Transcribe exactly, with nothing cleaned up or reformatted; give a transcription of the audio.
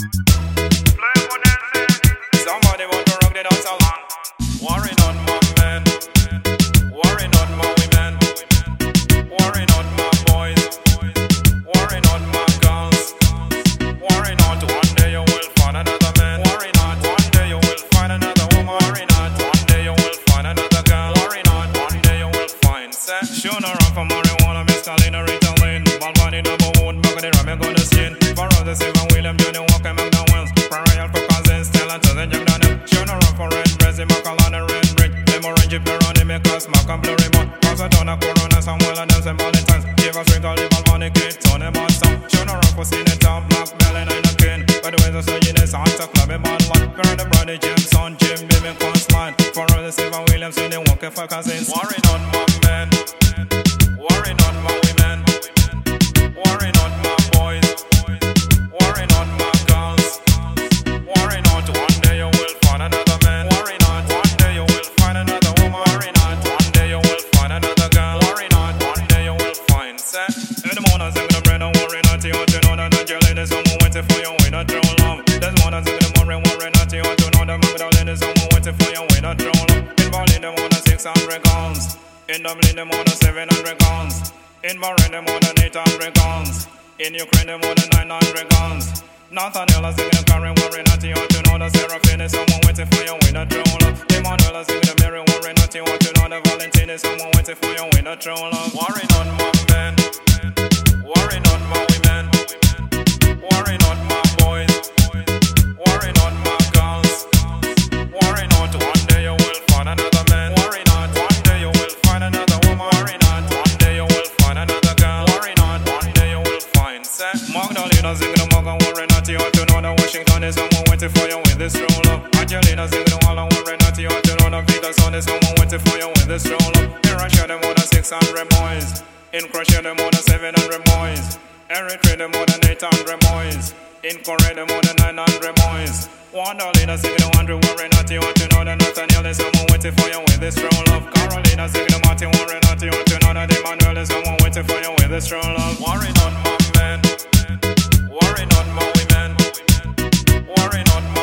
Somebody want to rock the dance along. Worry not my men, worry not my women, worry not my boys, worry not my girls, worry not one day you will find another man, worry not one day you will find another woman, worry not one day you will find another girl, worry not one day you will find sex. Sure no run for marijuana, mescaline or Ritalin, Balvani double wood, Buckety rum you gonna skin. For us the Stephen William, Johnny Walker, McDonald's, Royal for cousins, Stella to the young Daniel. Sure no run for red, Brazil, Macallan and red brick. Them orange pepperoni, make us smack and blurry mouth. Cause I don't have Corona, Samuel and them Saint Valentine's. Give us wrinkle, the Balvani kid, Tony Monson. Sure no run for Senator, Black Bell and I'm a king. By the way, the Soyine, Santa Club, a bad one. Girl, the brother, James, son, Jim, baby, coastline. For all the Stephen Williams, so they walk for cousins. Worry not my men, worry not my women, worry not my boys, worry not my girls, worry not one day you will find another man, worry not one day you will find another woman, worry not one day you will find another girl, worry not one day you will find sex. In the morning, sing the bread and worry not you want to know that the jelly is someone waiting for you with a true love. This morning, sing the morning, worry not you want to know that Magdalene is someone waiting for you with a true love. In Berlin, them on six hundred guns. In Dublin, them on seven hundred guns. In Bahrain, them on eight hundred guns. In Ukraine, them on nine hundred guns. Nathaniel is singing the current worry not you want to know the Seraphine is someone waiting for you with a true love. Emmanuel is singing the Mary worry not you want to know the Valentine is someone waiting for you with a true love. Worry not my men, worry not my women, worry not my boys, worry not my girls, worry not one day you will find another man, worry not one day you will find another woman, worry not one day you will find another girl, worry not one day you will find sex. Magdalena singing the mug and worry not you want to know that Washington is someone waiting for you with this true love. Angelina singing the wall and worry not you want to know that Peterson is someone waiting for you with this true love. In Russia them more than six hundred boys, in Croatia them more than seven hundred boys, Eritrea them more than eight hundred boys, in Korea them more than nine hundred boys. Wandalina singing the wonder worry not you want to know that Nathaniel is someone waiting for you with this true love. Carolina singing the Martin worry not you want to know that Emmanuel is someone waiting for you with this true love. Worry not my men, worry not my women, worry not my